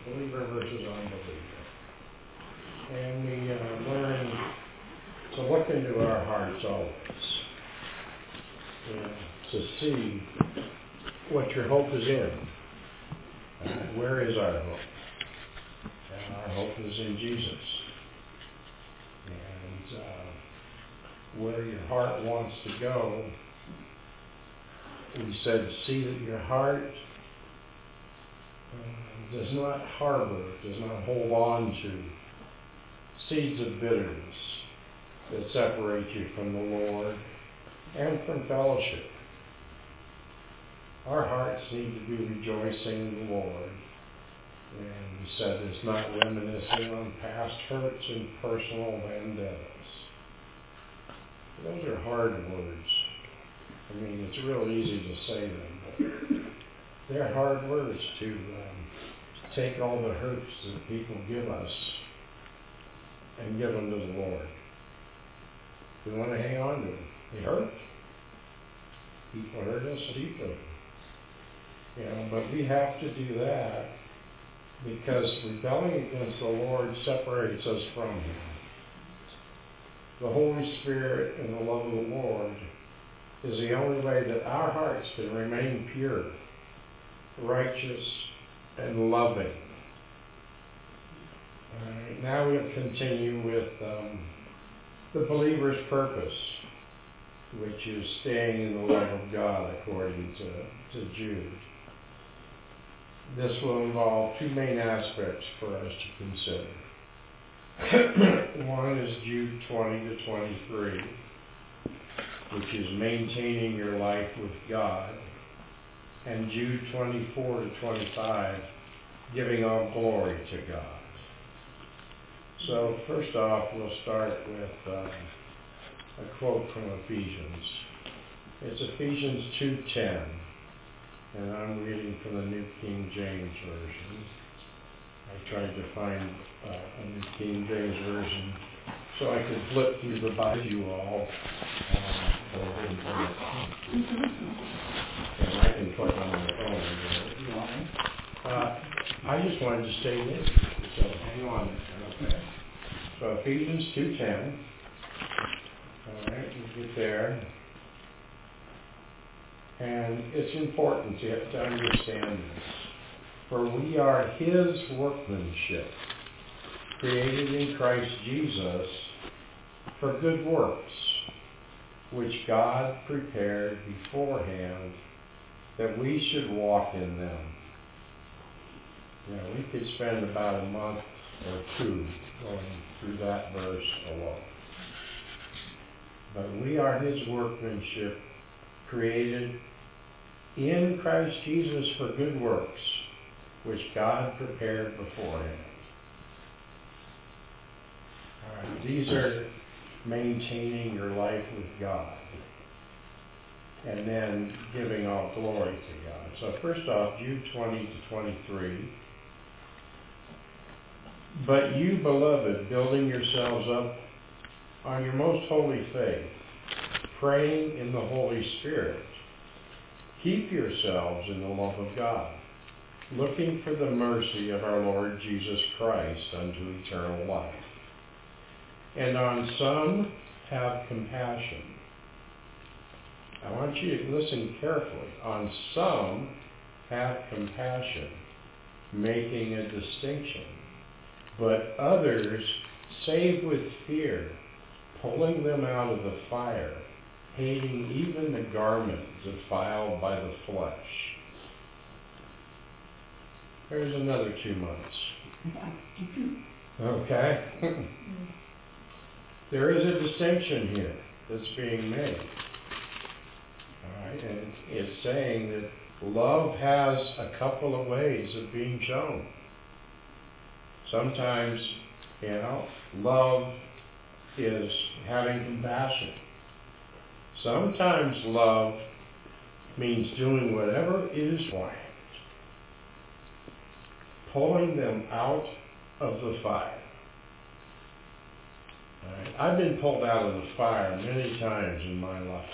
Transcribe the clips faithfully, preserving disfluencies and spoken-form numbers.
believer versus unbeliever. And we uh, learn to look into our hearts always, you know, to see what your hope is in. Uh, where is our hope? And our hope is in Jesus. And uh, where your heart wants to go, we said, see that your heart uh, does not harbor, does not hold on to seeds of bitterness that separate you from the Lord and from fellowship. Our hearts need to be rejoicing in the Lord. And we said it's not reminiscing on past hurts and personal vendettas. Those are hard words. I mean, it's real easy to say them, but they're hard words to um, take all the hurts that people give us and give them to the Lord. We want to hang on to them. They hurt. People hurt us deeply. You know, but we have to do that because rebelling against the Lord separates us from Him. The Holy Spirit and the love of the Lord is the only way that our hearts can remain pure, righteous, and loving. All right, now we'll continue with um, the believer's purpose, which is staying in the love of God according to, to Jude. This will involve two main aspects for us to consider. One is Jude twenty to twenty-three, which is maintaining your life with God, and Jude twenty-four to twenty-five, giving all glory to God. So first off, we'll start with uh, a quote from Ephesians. It's Ephesians two ten, and I'm reading from the New King James Version. I tried to find uh, a New King James Version so I could flip through the Bible you all. Um, but I didn't put it. And I can click on my phone. You want me? Uh, I just wanted to stay with you, so hang on. Okay. So Ephesians two ten. All right, we get there. And it's important to, to understand this. For we are His workmanship, created in Christ Jesus for good works, which God prepared beforehand that we should walk in them. You know, we could spend about a month or two going through that verse alone. But we are His workmanship, created in Christ Jesus for good works, which God prepared beforehand. All right, these are maintaining your life with God, and then giving all glory to God. So first off, Jude twenty to twenty-three. But you, beloved, building yourselves up on your most holy faith, praying in the Holy Spirit, keep yourselves in the love of God, looking for the mercy of our Lord Jesus Christ unto eternal life. And on some have compassion. I want you to listen carefully. On some have compassion, making a distinction. But others save with fear, pulling them out of the fire, hating even the garment defiled by the flesh. There's another two months. Okay? There is a distinction here that's being made. All right? And it's saying that love has a couple of ways of being shown. Sometimes, you know, love is having compassion. Sometimes love means doing whatever is right, pulling them out of the fire. All right. I've been pulled out of the fire many times in my life.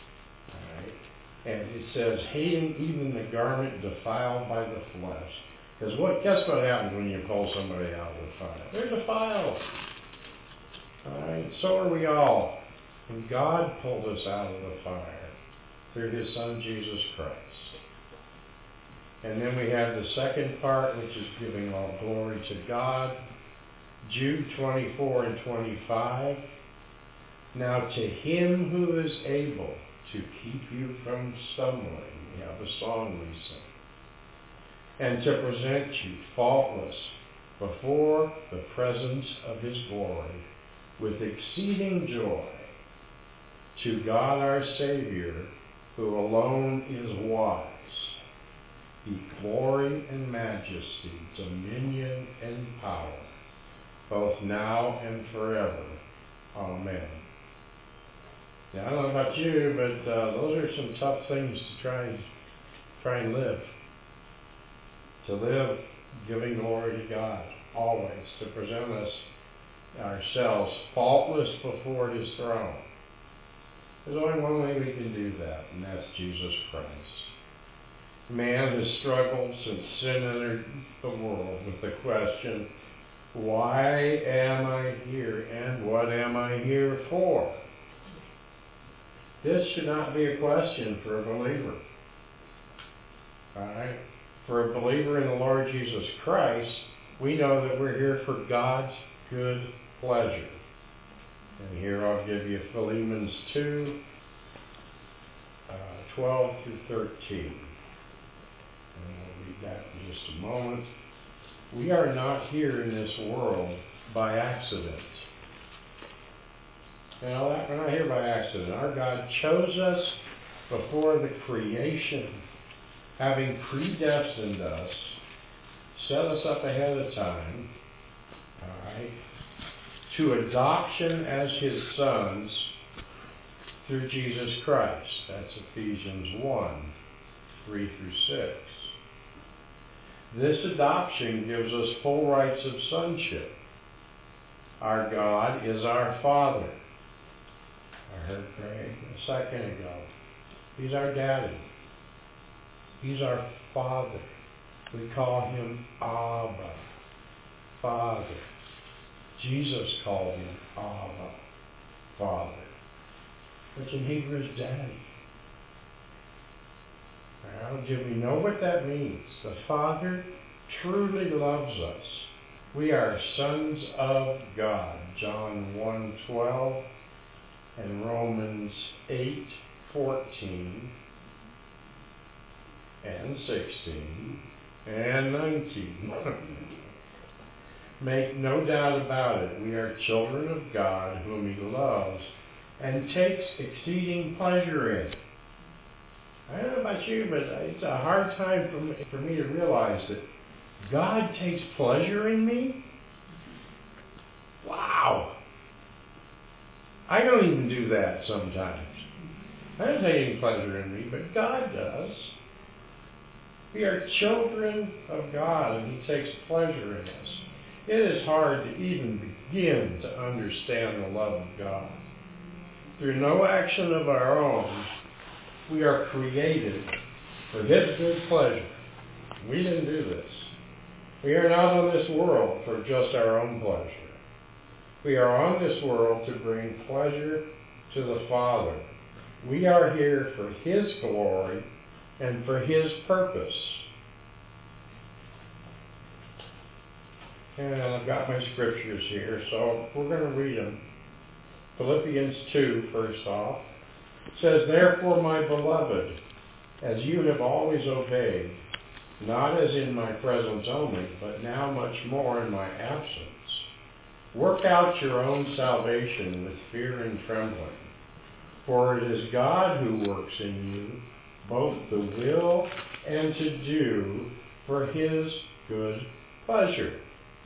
All right. And it says, hating even the garment defiled by the flesh. Because what, guess what happens when you pull somebody out of the fire? There's a fire. All right, so are we all. And God pulled us out of the fire through His Son, Jesus Christ. And then we have the second part, which is giving all glory to God. Jude twenty-four and twenty-five. Now to Him who is able to keep you from stumbling, we have a song we sing, and to present you faultless before the presence of His glory with exceeding joy, to God our Savior, who alone is wise, be glory and majesty, dominion and power, both now and forever. Amen. Now, I don't know about you, but uh, those are some tough things to try and try and live. To live giving glory to God, always, to present us ourselves faultless before His throne. There's only one way we can do that, and that's Jesus Christ. Man has struggled since sin entered the world with the question, why am I here and what am I here for? This should not be a question for a believer. All right? For a believer in the Lord Jesus Christ, we know that we're here for God's good pleasure. And here I'll give you Philippians two, uh, twelve through thirteen. And we'll read that in just a moment. We are not here in this world by accident. You know, that, we're not here by accident. Our God chose us before the creation, having predestined us, set us up ahead of time, all right, to adoption as His sons through Jesus Christ. That's Ephesians one, three through six. This adoption gives us full rights of sonship. Our God is our Father. I heard Greg a second ago. He's our daddy. He's our Father. We call Him Abba, Father. Jesus called Him Abba, Father, which in Hebrew is daddy. Now, do we know what that means? The Father truly loves us. We are sons of God. John one twelve and Romans eight fourteen and sixteen and nineteen. Make no doubt about it, we are children of God whom He loves and takes exceeding pleasure in. I don't know about you, but it's a hard time for me, for me to realize that God takes pleasure in me. Wow. I don't even do that sometimes. I don't take any pleasure in me, but God does. We are children of God, and He takes pleasure in us. It is hard to even begin to understand the love of God. Through no action of our own, we are created for His good pleasure. We didn't do this. We are not on this world for just our own pleasure. We are on this world to bring pleasure to the Father. We are here for His glory and for His purpose. And I've got my scriptures here, so we're going to read them. Philippians two, first off. It says, therefore, my beloved, as you have always obeyed, not as in my presence only, but now much more in my absence, work out your own salvation with fear and trembling. For it is God who works in you, both the will and to do for His good pleasure.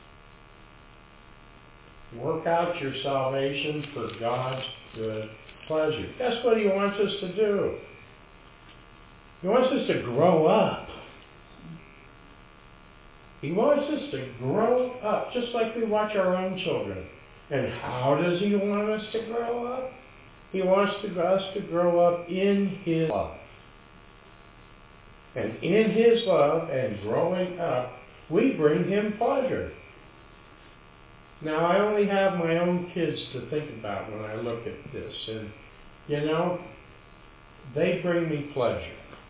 Work out your salvation for God's good pleasure. That's what He wants us to do. He wants us to grow up. He wants us to grow up, just like we watch our own children. And how does He want us to grow up? He wants to, us to grow up in His love. And in His love and growing up, we bring him pleasure. Now, I only have my own kids to think about when I look at this. And, you know, they bring me pleasure.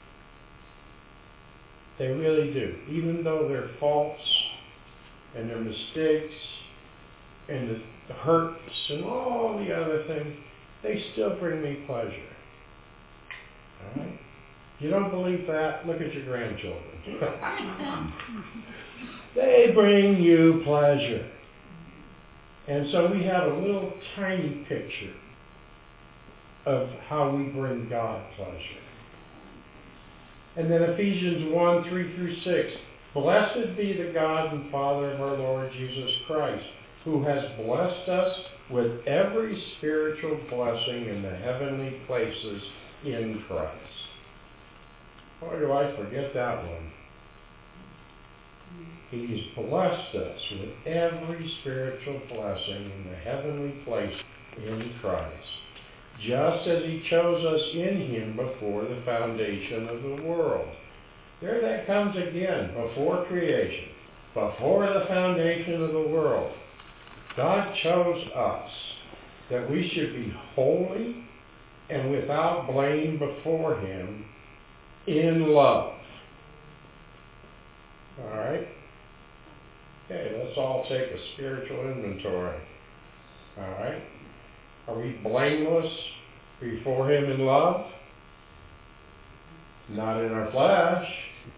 They really do. Even though they're faults and their mistakes and the, the hurts and all the other things, they still bring me pleasure. All right? If you don't believe that, look at your grandchildren. They bring you pleasure. And so we have a little tiny picture of how we bring God pleasure. And then Ephesians one, three through six. Blessed be the God and Father of our Lord Jesus Christ, who has blessed us with every spiritual blessing in the heavenly places in Christ. Boy, do I forget that one. He's blessed us with every spiritual blessing in the heavenly place in Christ, just as he chose us in him before the foundation of the world. There that comes again, before creation, before the foundation of the world. God chose us that we should be holy and without blame before him in love. All right? Okay, let's all take a spiritual inventory. All right? Are we blameless before him in love? Not in our flesh,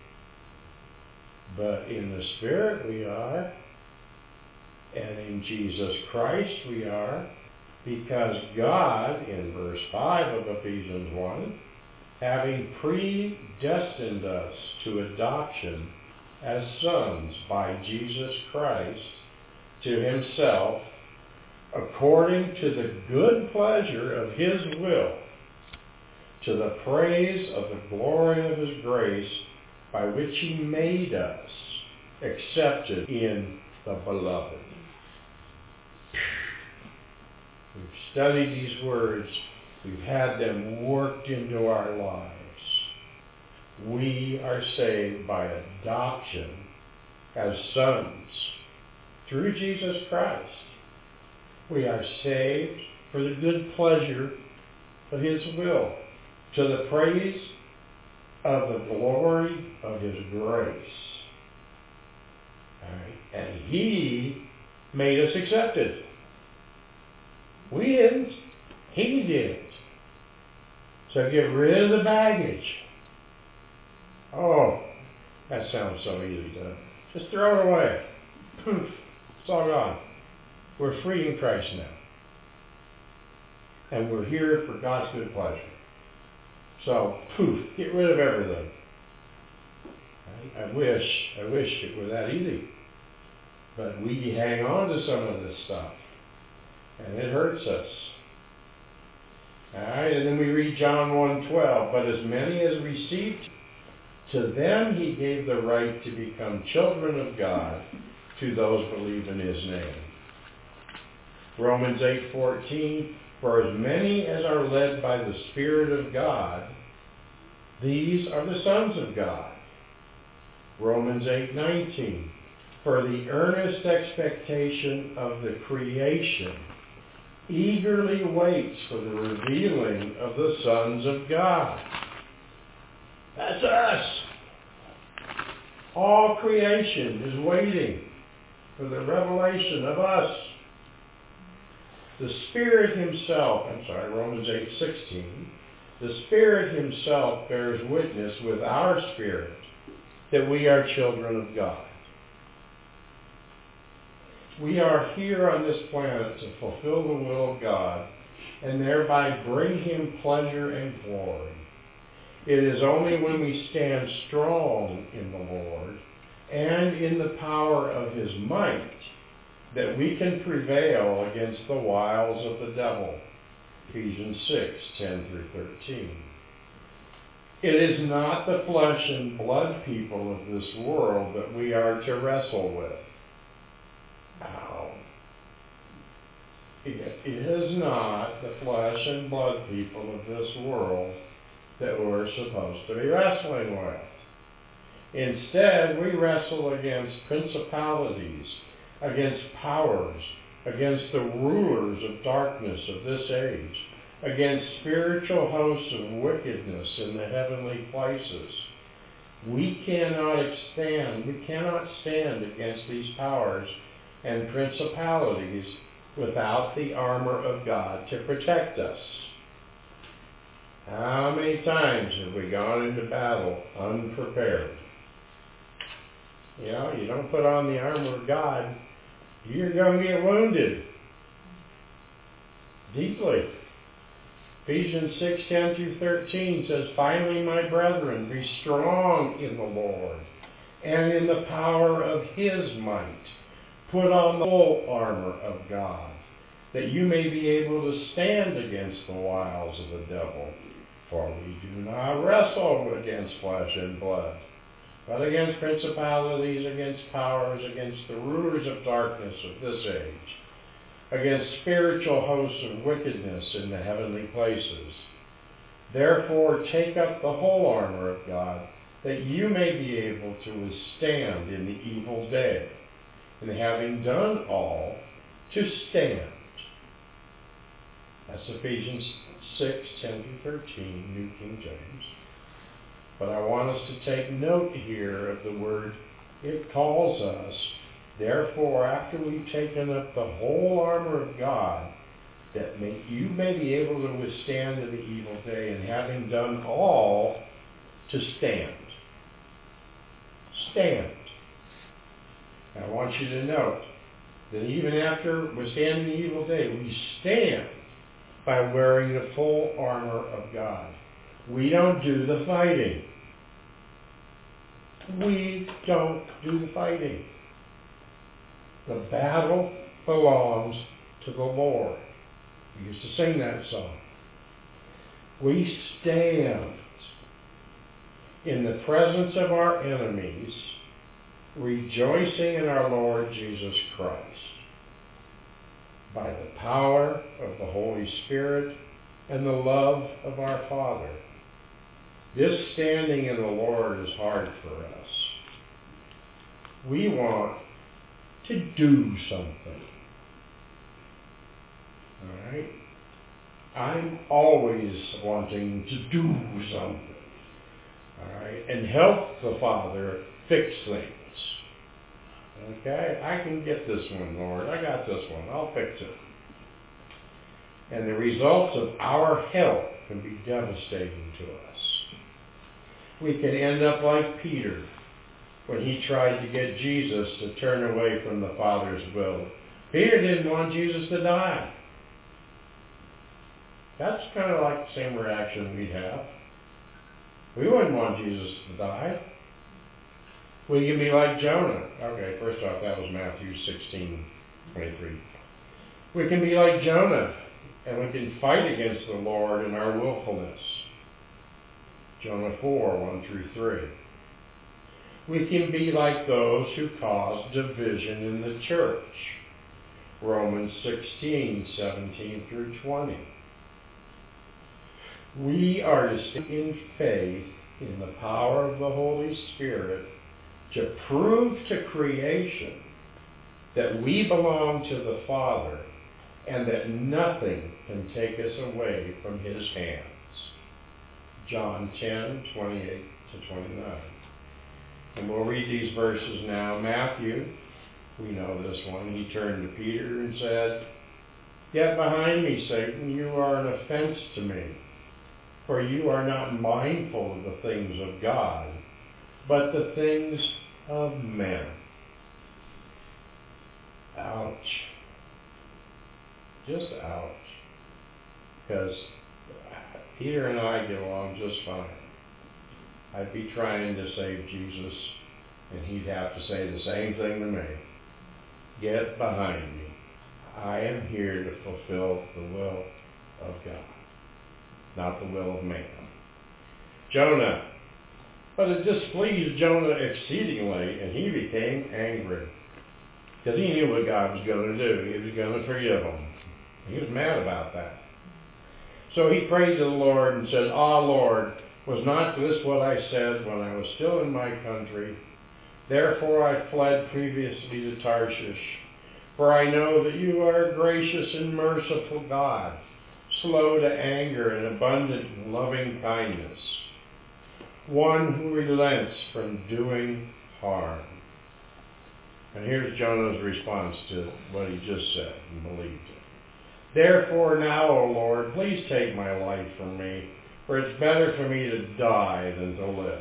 but in the Spirit we are. And in Jesus Christ we are. Because God, in verse five of Ephesians one, having predestined us to adoption as sons by Jesus Christ to himself, according to the good pleasure of his will, to the praise of the glory of his grace, by which he made us accepted in the beloved. We've studied these words. We've had them worked into our lives. We are saved by adoption as sons through Jesus Christ. We are saved for the good pleasure of his will, to the praise of the glory of his grace. All right. And he made us accepted. We didn't. He did. So get rid of the baggage. Oh, that sounds so easy, doesn't it? Just throw it away. Poof. It's all gone. We're free in Christ now. And we're here for God's good pleasure. So, poof, get rid of everything. I, I wish, I wish it were that easy. But we hang on to some of this stuff. And it hurts us. Alright, and then we read John one twelve. But as many as received, to them he gave the right to become children of God, to those believe in his name. Romans eight fourteen. For as many as are led by the Spirit of God, these are the sons of God. Romans eight nineteen. For the earnest expectation of the creation eagerly waits for the revealing of the sons of God. That's us. All creation is waiting for the revelation of us. The Spirit himself, I'm sorry, Romans eight sixteen, the Spirit himself bears witness with our spirit that we are children of God. We are here on this planet to fulfill the will of God and thereby bring him pleasure and glory. It is only when we stand strong in the Lord and in the power of his might that we can prevail against the wiles of the devil. Ephesians six, ten through thirteen. It is not the flesh and blood people of this world that we are to wrestle with. Now, it is not the flesh and blood people of this world that we're supposed to be wrestling with. Instead, we wrestle against principalities, against powers, against the rulers of darkness of this age, against spiritual hosts of wickedness in the heavenly places. We cannot stand, we cannot stand against these powers and principalities without the armor of God to protect us. How many times have we gone into battle unprepared? You know, you don't put on the armor of God, you're going to get wounded. Deeply. Ephesians six, ten through thirteen says, "Finally, my brethren, be strong in the Lord and in the power of his might. Put on the full armor of God, that you may be able to stand against the wiles of the devil. For we do not wrestle against flesh and blood, but against principalities, against powers, against the rulers of darkness of this age, against spiritual hosts of wickedness in the heavenly places. Therefore take up the whole armor of God, that you may be able to withstand in the evil day, and having done all, to stand." That's Ephesians six, ten through thirteen, New King James. But I want us to take note here of the word, it calls us, therefore, after we've taken up the whole armor of God, that may, you may be able to withstand in the evil day, and having done all, to stand. Stand. And I want you to note that even after withstanding the evil day, we stand by wearing the full armor of God. We don't do the fighting. We don't do the fighting. The battle belongs to the Lord. We used to sing that song. We stand in the presence of our enemies, rejoicing in our Lord Jesus Christ. By the power of the Holy Spirit and the love of our Father. This standing in the Lord is hard for us. We want to do something. All right? I'm always wanting to do something. All right? And help the Father fix things. Okay? I can get this one, Lord. I got this one. I'll fix it. And the results of our help can be devastating to us. We can end up like Peter when he tried to get Jesus to turn away from the Father's will. Peter didn't want Jesus to die. That's kind of like the same reaction we'd have. We wouldn't want Jesus to die. We can be like Jonah. Okay, first off, that was Matthew sixteen twenty-three. We can be like Jonah, and we can fight against the Lord in our willfulness. Jonah four, one through three. We can be like those who cause division in the church. Romans sixteen, seventeen through twenty. We are to stand in faith in the power of the Holy Spirit to prove to creation that we belong to the Father and that nothing can take us away from his hands. John ten, twenty-eight to twenty-nine. And we'll read these verses now. Matthew, we know this one. He turned to Peter and said, "Get behind me, Satan, you are an offense to me, for you are not mindful of the things of God, but the things of men." Ouch. Just ouch. Because Peter and I get along just fine. I'd be trying to save Jesus, and he'd have to say the same thing to me. Get behind me. I am here to fulfill the will of God, not the will of man. Jonah. But it displeased Jonah exceedingly, and he became angry. Because he knew what God was going to do. He was going to forgive him. He was mad about that. So he prayed to the Lord and said, "Ah, Lord, Was not this what I said when I was still in my country? Therefore I fled previously to Tarshish, for I know that you are a gracious and merciful God, slow to anger and abundant in loving kindness, one who relents from doing harm. And here's Jonah's response to what he just said and believed it. Therefore now, O Lord, please take my life from me, for it's better for me to die than to live.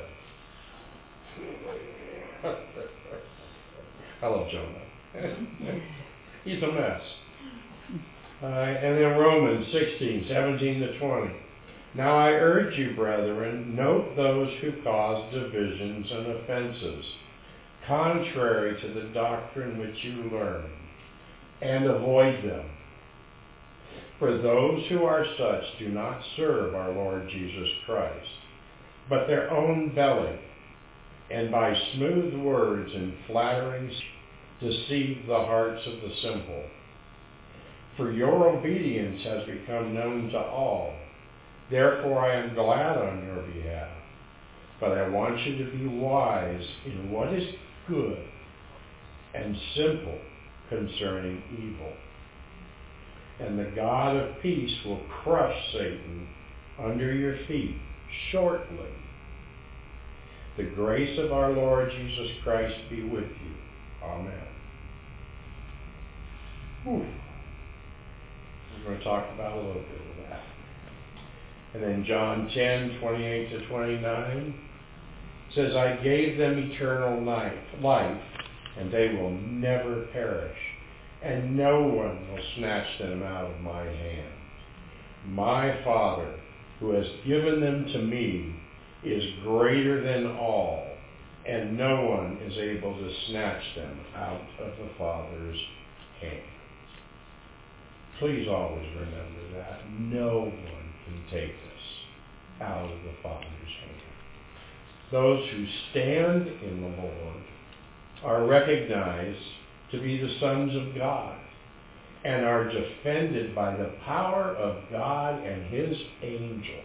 I love Jonah. He's a mess. Uh, and then Romans sixteen, seventeen to twenty. Now I urge you, brethren, note those who cause divisions and offenses, contrary to the doctrine which you learn, and avoid them. For those who are such do not serve our Lord Jesus Christ, but their own belly, and by smooth words and flatterings deceive the hearts of the simple. For your obedience has become known to all. Therefore I am glad on your behalf. But I want you to be wise in what is good and simple concerning evil. And the God of peace will crush Satan under your feet shortly. The grace of our Lord Jesus Christ be with you. Amen. Whew. We're going to talk about a little bit of that. And then John ten, twenty-eight to twenty-nine says, I gave them eternal life, and they will never perish, and no one will snatch them out of my hand. My Father, who has given them to me, is greater than all, and no one is able to snatch them out of the Father's hand. Please always remember that. No one can take us out of the Father's hand. Those who stand in the Lord are recognized to be the sons of God and are defended by the power of God and his angels.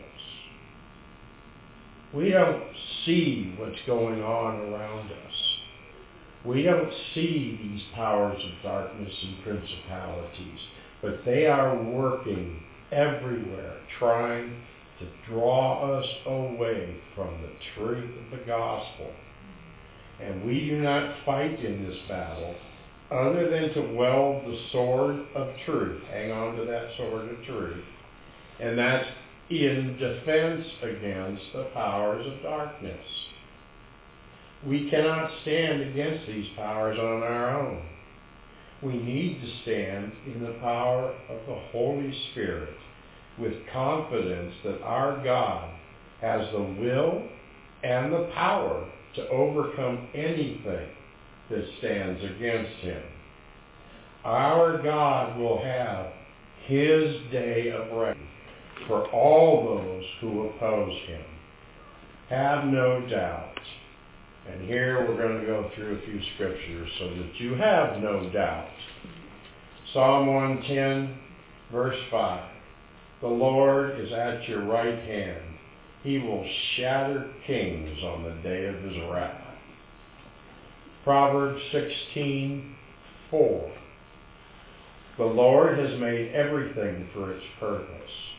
We don't see what's going on around us. We don't see these powers of darkness and principalities, but they are working everywhere, trying to draw us away from the truth of the gospel. And we do not fight in this battle other than to wield the sword of truth. Hang on to that sword of truth. And that's in defense against the powers of darkness. We cannot stand against these powers on our own. We need to stand in the power of the Holy Spirit with confidence that our God has the will and the power to overcome anything that stands against him. Our God will have his day of reckoning for all those who oppose him. Have no doubt. And here we're going to go through a few scriptures so that you have no doubt. Psalm one ten, verse five. The Lord is at your right hand. He will shatter kings on the day of his wrath. Proverbs sixteen, four. The Lord has made everything for its purpose.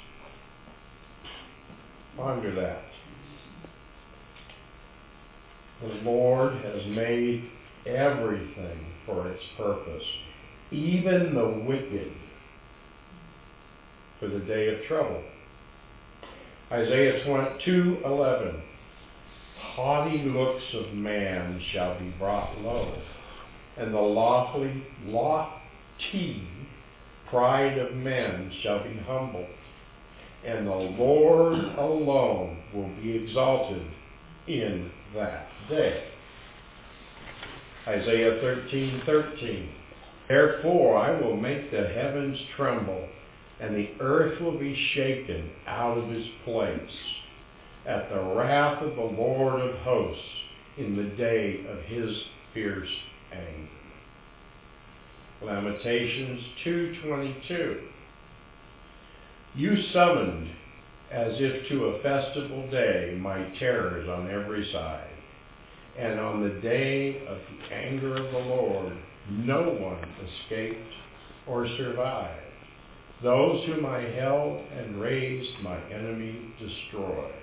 Ponder that. The Lord has made everything for its purpose, even the wicked, for the day of trouble. Isaiah two eleven. Haughty looks of man shall be brought low, and the lofty, lofty pride of men shall be humbled, and the Lord alone will be exalted in that day. Isaiah thirteen thirteen. Therefore I will make the heavens tremble, and the earth will be shaken out of its place at the wrath of the Lord of hosts in the day of his fierce anger. Lamentations two twenty-two. You summoned, as if to a festival day, my terrors on every side. And on the day of the anger of the Lord, no one escaped or survived. Those whom I held and raised, my enemy destroyed.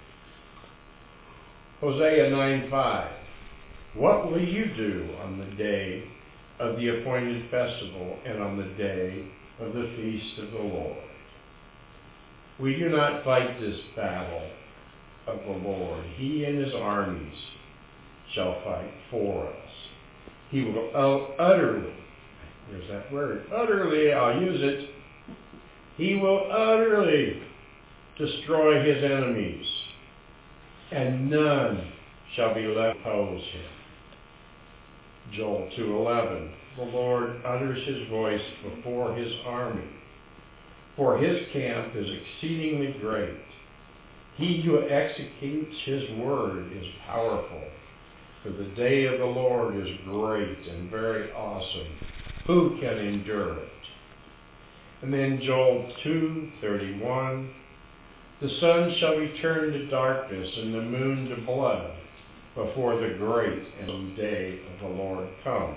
Hosea nine five. What will you do on the day of the appointed festival and on the day of the feast of the Lord? We do not fight this battle of the Lord. He and his armies shall fight for us. He will utterly, there's that word, utterly, I'll use it. He will utterly destroy his enemies, and none shall be left to oppose him. Joel two eleven. The Lord utters his voice before his army, for his camp is exceedingly great. He who executes his word is powerful, for the day of the Lord is great and very awesome. Who can endure it? And then Joel two thirty-one. The sun shall be turned to darkness and the moon to blood before the great and day of the Lord comes.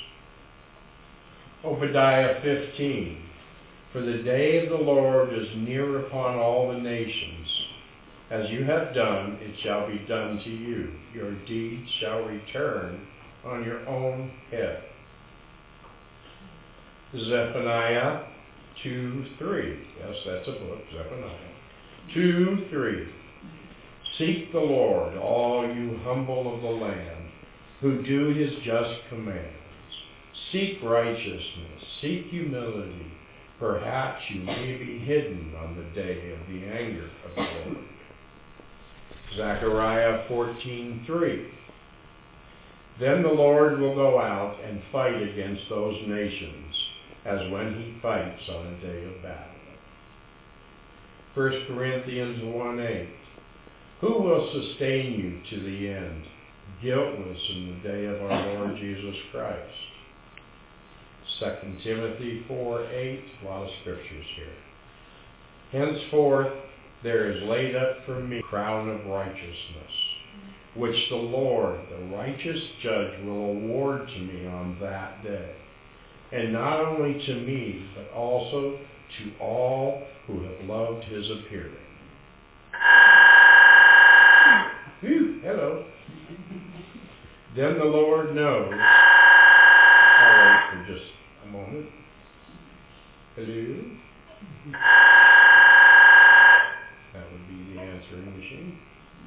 Obadiah fifteen. For the day of the Lord is near upon all the nations. As you have done, it shall be done to you. Your deeds shall return on your own head. Zephaniah two three. Yes, that's a book, Zephaniah. two three. Seek the Lord, all you humble of the land, who do his just commands. Seek righteousness, seek humility. Perhaps you may be hidden on the day of the anger of the Lord. Zechariah fourteen three. Then the Lord will go out and fight against those nations, as when he fights on a day of battle. First Corinthians one eight. Who will sustain you to the end, guiltless in the day of our Lord Jesus Christ? Second Timothy four eight. A lot of scriptures here. Henceforth there is laid up for me a crown of righteousness, which the Lord, the righteous judge, will award to me on that day. And not only to me, but also to all who have loved his appearing. Whew, hello. Then the Lord knows. I'll wait for just a moment. Hello? That would be the answering machine.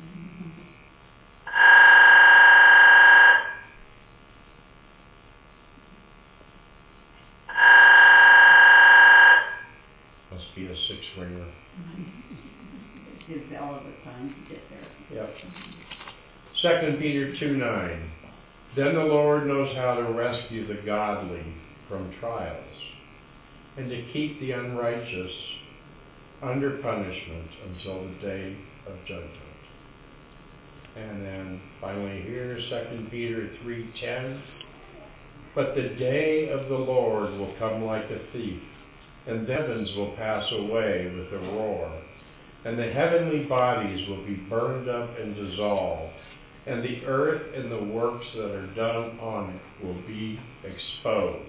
Must be a six ringer. It gives all of the time to get there. Yep. Second Peter two nine. Then the Lord knows how to rescue the godly from trials, and to keep the unrighteous under punishment until the day of judgment. And then finally here, Second Peter three ten. But the day of the Lord will come like a thief, and the heavens will pass away with a roar, and the heavenly bodies will be burned up and dissolved, and the earth and the works that are done on it will be exposed.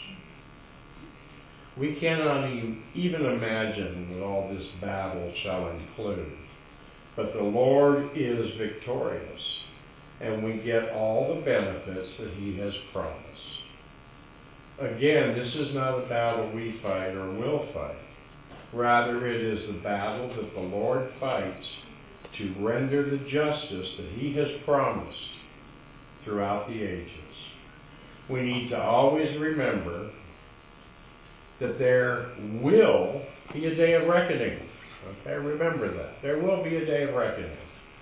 We cannot even imagine what all this battle shall include, but the Lord is victorious, and we get all the benefits that he has promised. Again, this is not a battle we fight or will fight. Rather, it is the battle that the Lord fights to render the justice that he has promised throughout the ages. We need to always remember that there will be a day of reckoning. Okay, remember that. There will be a day of reckoning.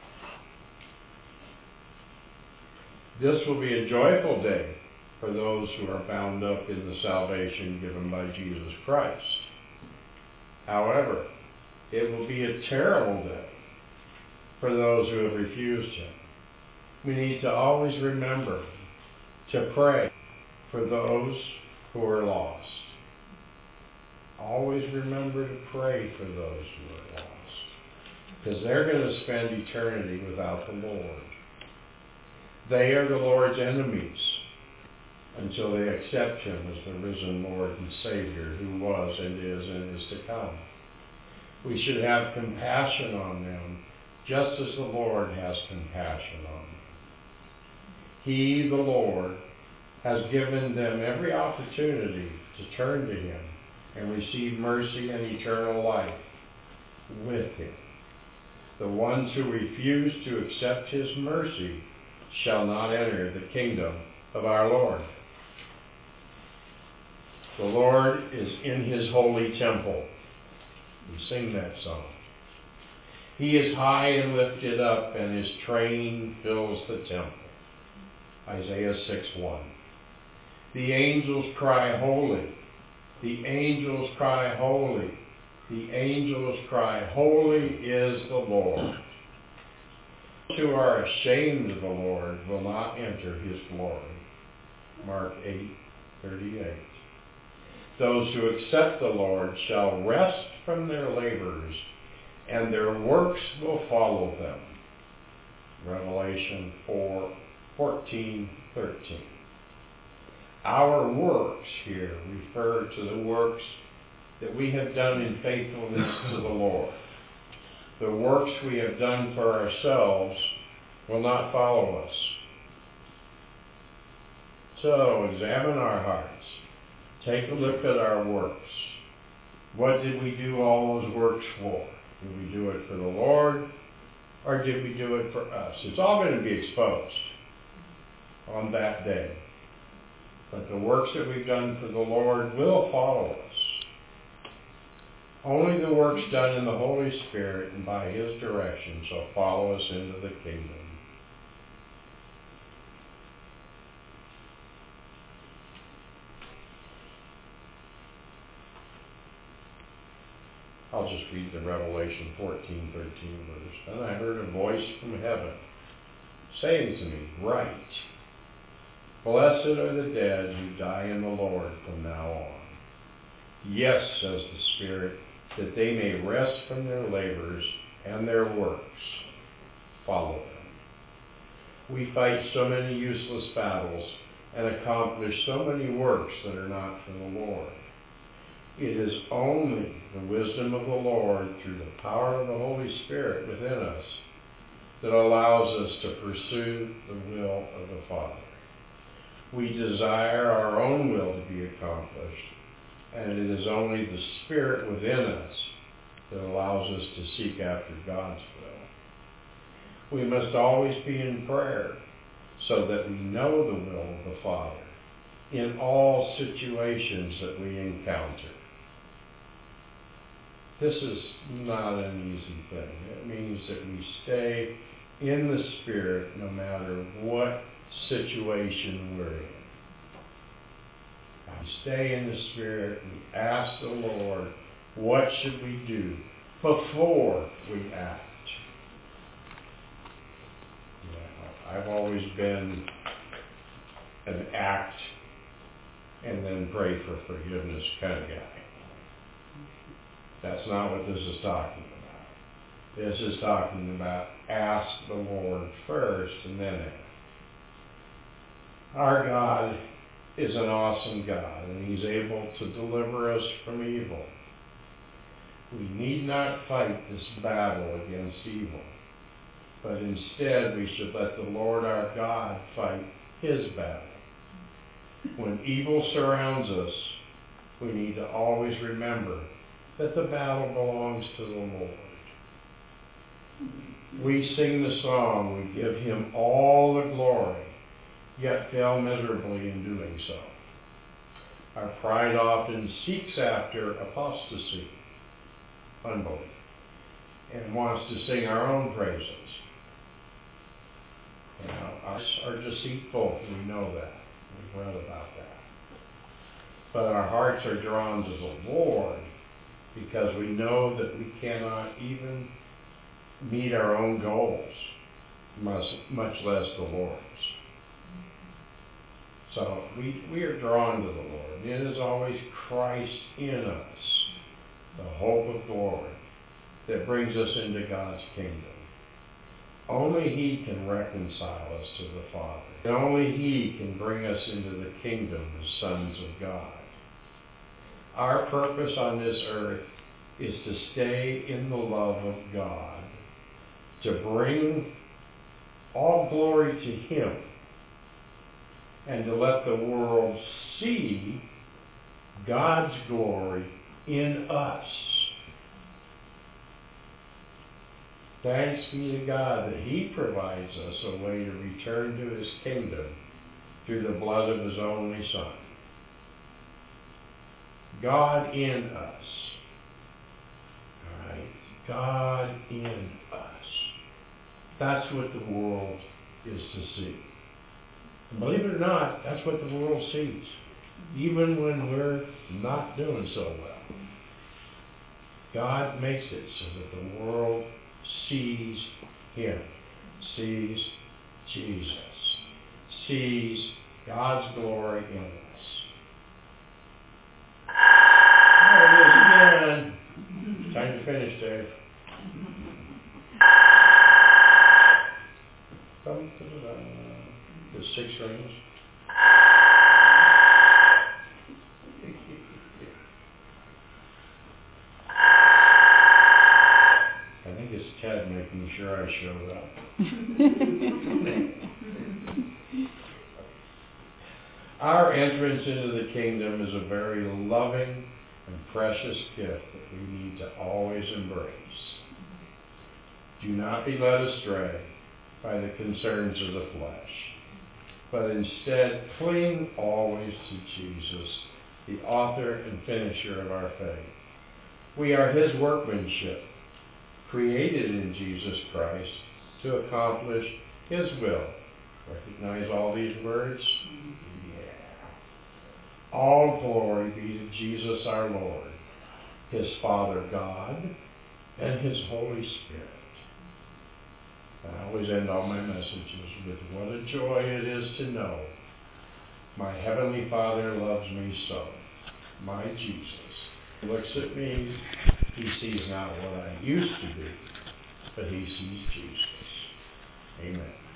This will be a joyful day for those who are bound up in the salvation given by Jesus Christ. However, it will be a terrible day for those who have refused him. We need to always remember to pray for those who are lost. Always remember to pray for those who are lost. because they're going to spend eternity without the Lord. They are the Lord's enemies until they accept him as the risen Lord and Savior who was and is and is to come. We should have compassion on them just as the Lord has compassion on them. He, the Lord, has given them every opportunity to turn to him and receive mercy and eternal life with him. The ones who refuse to accept his mercy shall not enter the kingdom of our Lord. The Lord is in his holy temple. We sing that song. He is high and lifted up, and his train fills the temple. Isaiah six one. The angels cry, holy. The angels cry, holy. The angels cry, holy is the Lord. Those who are ashamed of the Lord will not enter his glory. Mark eight thirty-eight. Those who accept the Lord shall rest from their labors, and their works will follow them. Revelation four fourteen thirteen. Our works here refer to the works that we have done in faithfulness to the Lord. The works we have done for ourselves will not follow us. So examine our hearts. Take a look at our works. What did we do all those works for? Did we do it for the Lord, or did we do it for us? It's all going to be exposed on that day. But the works that we've done for the Lord will follow us. Only the works done in the Holy Spirit and by his direction shall follow us into the kingdom. I'll just read the Revelation fourteen thirteen verse. Then I heard a voice from heaven saying to me, write, blessed are the dead who die in the Lord from now on. Yes, says the Spirit, that they may rest from their labors and their works follow them. We fight so many useless battles and accomplish so many works that are not for the Lord. It is only the wisdom of the Lord through the power of the Holy Spirit within us that allows us to pursue the will of the Father. We desire our own will to be accomplished, and it is only the Spirit within us that allows us to seek after God's will. We must always be in prayer so that we know the will of the Father in all situations that we encounter. This is not an easy thing. It means that we stay in the Spirit no matter what situation we're in. We stay in the Spirit and ask the Lord, what should we do before we act? Yeah, I've always been an act and then pray for forgiveness kind of guy. That's not what this is talking about. This is talking about ask the Lord first and then act. Our God is an awesome God, and he's able to deliver us from evil. We need not fight this battle against evil, but instead we should let the Lord our God fight his battle. When evil surrounds us, we need to always remember that the battle belongs to the Lord. We sing the song, we give him all the glory, yet fail miserably in doing so. Our pride often seeks after apostasy, unbelief, and wants to sing our own praises. You know, our hearts are deceitful, we know that. We've read about that. But our hearts are drawn to the Lord because we know that we cannot even meet our own goals, much, much less the Lord's. So we, we are drawn to the Lord. It is always Christ in us, the hope of glory, that brings us into God's kingdom. Only He can reconcile us to the Father. And only He can bring us into the kingdom as sons of God. Our purpose on this earth is to stay in the love of God, to bring all glory to Him, and to let the world see God's glory in us. Thanks be to God that He provides us a way to return to His kingdom through the blood of His only Son. God in us. All right? God in us. That's what the world is to see. And believe it or not, that's what the world sees. Even when we're not doing so well. God makes it so that the world sees Him, sees Jesus, sees God's glory in us. There it is again. Time to finish, Dave. The six rings. I think it's Ted making sure I showed up. Our entrance into the kingdom is a very loving and precious gift that we need to always embrace. Do not be led astray by the concerns of the flesh, but instead cling always to Jesus, the author and finisher of our faith. We are His workmanship, created in Jesus Christ to accomplish His will. Recognize all these words? Yeah. All glory be to Jesus our Lord, His Father God, and His Holy Spirit. I always end all my messages with what a joy it is to know my Heavenly Father loves me so. My Jesus looks at me. He sees not what I used to be, but He sees Jesus. Amen.